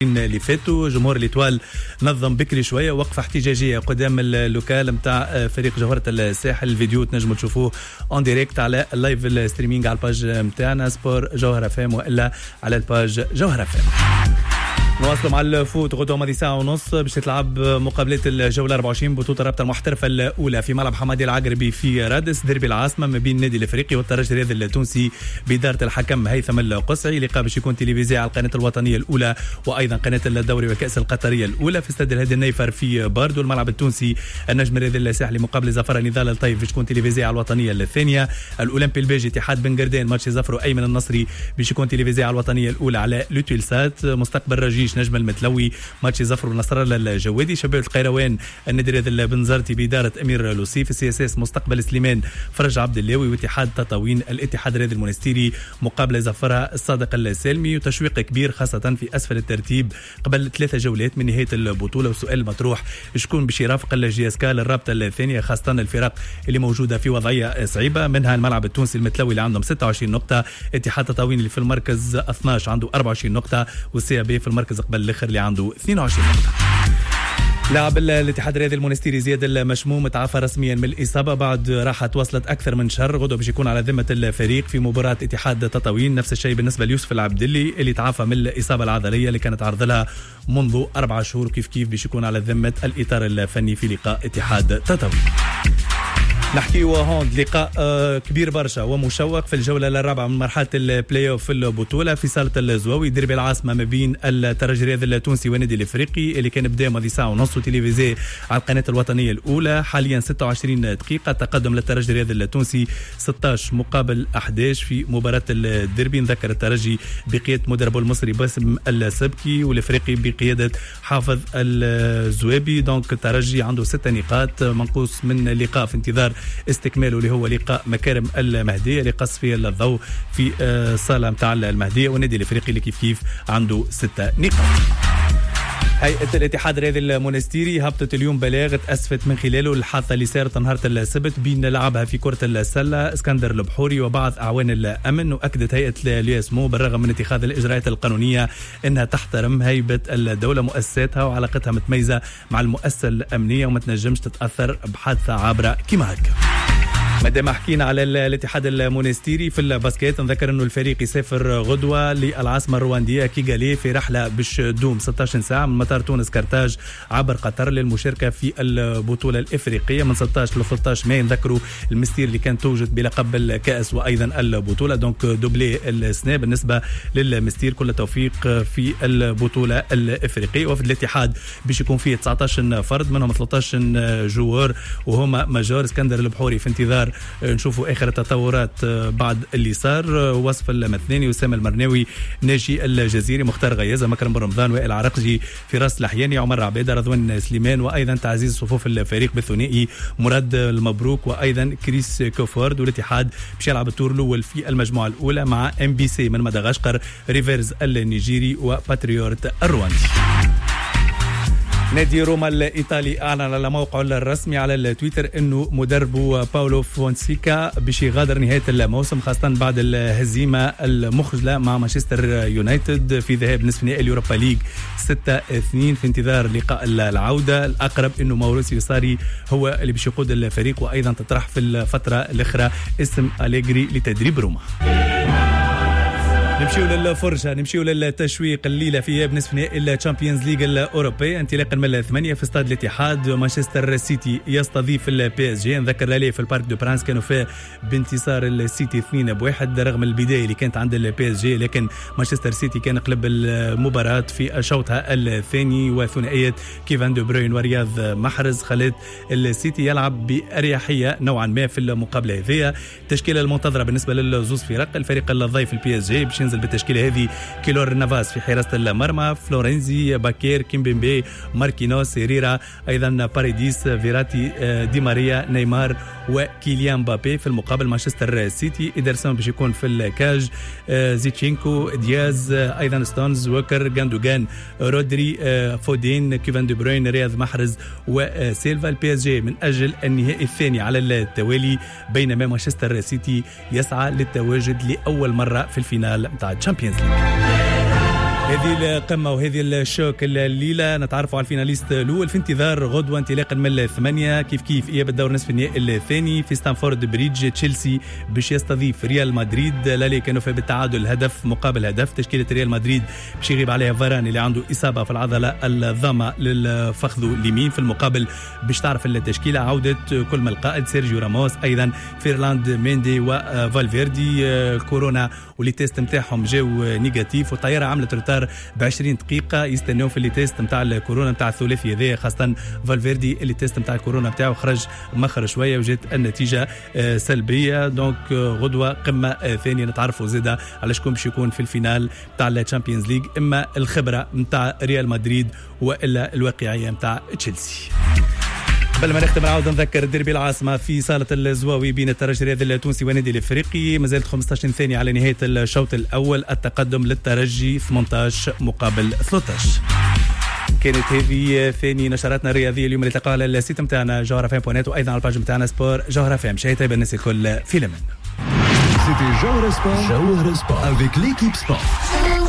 اللي فاتوا. جمهور الإتوال نظم بكري شويه وقفه احتجاجيه قدام اللوكال نتاع فريق جوهره الساحل. الفيديو تنجموا تشوفوه اون ديريكت على اللايف الستريمينج على الباج نتاعنا سبور جوهره فام والا على الباج جوهره فام. نواصلوا مع الفوت. غدوه ماضي ساعه ونص باش تلعب مقابلات الجوله 24 بطوله الرابطه المحترفه الاولى في ملعب حمادي العقربي في رادس، ديربي العاصمه ما بين النادي الافريقي والترجي الرياضي التونسي باداره الحكم هيثم القصعي. لقاء باش يكون تلفزيوني على القناه الوطنيه الاولى وايضا قناه الدوري والكاس القطريه الاولى في استاد الهادي النيفر في باردو. الملعب التونسي النجم الرياضي الساحلي مقابل زفر نضال الطيف باش تكون تلفزيوني على الوطنيه الثانيه. الاولمبي البيجي اتحاد بن قردان ماتش زفر ايمن النصري باش يكون تلفزيوني على الوطنيه الاولى على لوتيلسات. مستقبل رجيش نجم المتلوي ماتش زفر ونصر الله الجوادي. شباب القيروان النادي الرياضي البنزرتي باداره امير لوسيف. السي اس اس مستقبل سليمان فرج عبد اللاوي. واتحاد تطاوين الاتحاد الرياضي المونستيري مقابله زفرها الصادق السالمي. وتشويق كبير خاصه في اسفل الترتيب قبل 3 جولات من نهايه البطوله. والسؤال المطروح شكون باش يرافق الجي اس كا للرابطه الثانيه، خاصه الفرق اللي موجوده في وضعيه صعيبه، منها الملعب التونسي المتلوي اللي عندهم 26 نقطه، اتحاد تطاوين اللي في المركز 12 عنده 24 نقطه، والسي بي في المركز قبل الاخر اللي عنده 22 نقطة. لاعب الاتحاد الرياضي المونستيري زياد المشموم تعافى رسميا من الإصابة بعد راحة توصلت أكثر من شهر. غدوة باش يكون على ذمة الفريق في مباراة اتحاد تطاوين. نفس الشيء بالنسبة ليوسف العبدلي اللي تعافى من الإصابة العضلية اللي كانت عرض لها منذ 4 شهور. كيف باش يكون على ذمة الإطار الفني في لقاء اتحاد تطاوين. نحكيوا هوند لقاء كبير برشا ومشوق في الجولة الرابعة من مرحلة البلاي اوف في البطولة في صالة الزواوي. ديربي العاصمة ما بين الترجي الرياضي التونسي والنادي الافريقي اللي كان بدا ماضي ساعة ونص تلفزيوني على القناة الوطنية الأولى. حاليا 26 دقيقة تقدم للترجي الرياضي التونسي 16 مقابل 11 في مباراة الديربي. نذكر الترجي بقيادة مدربه المصري باسم السبكي والافريقي بقيادة حافظ الزوابي. دونك الترجي عنده 6 نقاط منقوص من اللقاء في انتظار استكماله اللي هو لقاء مكارم المهدية اللي قص فيه الضوء في صالة متاع المهدية. والنادي الافريقي اللي كيف عنده 6 نقاط. هيئة الاتحاد الرياضي المونستيري هبطت اليوم بلاغ تأسفت من خلاله الحادثة اللي صارت نهار السبت بين لعبها في كرة السلة اسكندر البحوري وبعض أعوان الأمن. وأكدت هيئة الياسمو بالرغم من اتخاذ الإجراءات القانونية أنها تحترم هيبة الدولة مؤسساتها وعلاقتها متميزة مع المؤسسة الأمنية وما تنجمش تتأثر بحادثة عابرة كما هكا. مادام حكينا على الاتحاد المونستيري في الباسكيت، نذكر انه الفريق يسافر غدوه للعاصمه الروانديه كيغالي في رحله باش تدوم 16 ساعه من مطار تونس كرتاج عبر قطر للمشاركه في البطوله الافريقيه من 16 ل 13 ماي. نذكروا المستير اللي كانت توجد بلقب الكاس وايضا البطوله، دونك دوبلي السنه بالنسبه للمستير. كل التوفيق في البطوله الافريقيه. وفد الاتحاد باش يكون فيه 19 فرد منهم 13 جوار وهما ماجور. اسكندر البحوري في انتظار نشوفوا اخر التطورات بعد اللي صار. وصف المثناني وسام المرناوي ناجي الجزيري مختار غيازه مكرم بن رمضان وائل عرقجي فراس الحياني عمر عبيده رضوان سليمان وايضا تعزيز صفوف الفريق بالثنائي مراد المبروك وايضا كريس كوفورد. والاتحاد باش يلعب الدور الاول في المجموعه الاولى مع ام بي سي من مدغشقر، ريفيرز النيجيري وباتريوت الرواندي. نادي روما الإيطالي أعلن على موقعه الرسمي على التويتر أنه مدربه باولو فونسيكا باش يغادر نهاية الموسم خاصة بعد الهزيمة المخجلة مع مانشستر يونايتد في ذهاب نصف نهائي اليوروبا ليج 6-2 في انتظار لقاء العودة. الأقرب أنه ماوريسيو ساري هو اللي باش يقود الفريق وأيضا تطرح في الفترة الأخرى اسم أليغري لتدريب روما. نمشيو للفرجة، نمشيو للتشويق الليلة في إياب نصف نهائي الشامبيونز ليج الأوروبي انطلاقا من 8 في استاد الاتحاد. مانشستر سيتي يستضيف البي اس جي. نذكر لالي في البارك دو برانس كانوا فيه بانتصار السيتي 2-1 رغم البداية اللي كانت عند البي اس جي، لكن مانشستر سيتي كان قلب المباراة في شوطها الثاني وثنائية كيفان دو بروين ورياض محرز خلت السيتي يلعب بأريحية نوعا ما في المقابلة هذه. التشكيلة المنتظرة بالنسبة للزوز فرق، الفريق الضيف البي اس جي باش بالتشكيله هذه كيلور نافاس في حراسه المرمى، فلورنزي باكير كيمبيمبي ماركينوس هيريرا ايضا باريديس فيراتي دي ماريا نيمار وكيليان مبابي. في المقابل مانشستر سيتي إدرسون باش يكون في الكاج، زيتشينكو دياز ايضا ستونز ووكر غاندوغان رودري فودين كيفان دي بروين رياض محرز وسيلفا. البي اس جي من اجل النهائي الثاني على التوالي بينما مانشستر سيتي يسعى للتواجد لاول مره في الفينال نتاع الشامبيونز ليج. هذه القمة وهذه الشوك الليلة نتعرفوا على الفيناليست الأول في انتظار غدوة انطلاقا من الثمانية كيف إياب الدور نصف النهائي الثاني في ستانفورد بريدج. تشيلسي باش يستضيف ريال مدريد، لا كانوا في بالتعادل هدف مقابل هدف. تشكيلة ريال مدريد باش يغيب عليها فاران اللي عنده إصابة في العضلة الضامة للفخذ اليمين. في المقابل باش تعرف التشكيلة عودة كل من القائد سيرجيو راموس، أيضا فيرلاند ميندي وفالفيردي. كورونا واللي تيست نتاعهم جاو نيجاتيف، والطيارة عملت روتار ب20 دقيقة. يستناو في اللي تيست نتاع الكورونا نتاع الثلاثي هذا، خاصة فالفيردي اللي تيست نتاع الكورونا نتاعو خرج مخر شوية وجات النتيجة سلبية. دونك غدوة قمة ثانية نتعرفوا زيادة على شكون باش يكون في الفينال نتاع الشامبيونز ليج، إما الخبرة نتاع ريال مدريد وإلا الواقعية نتاع تشيلسي. قبل ما نختم نعاود نذكر ديربي العاصمة في صالة الزواوي بين الترجي الرياضي التونسي والنادي الافريقي، مازالت 15 ثانية على نهاية الشوط الأول، التقدم للترجي 18 مقابل 13. كانت هذه ثاني نشراتنا الرياضية اليوم اللي تلقاها على السيت نتاعنا جوهرة فام بوانت، وأيضا على الباج نتاعنا سبور جوهرة فام. شهية طيبة الناس الكل في لمن. C'était Genre Sport avec l'équipe Sport.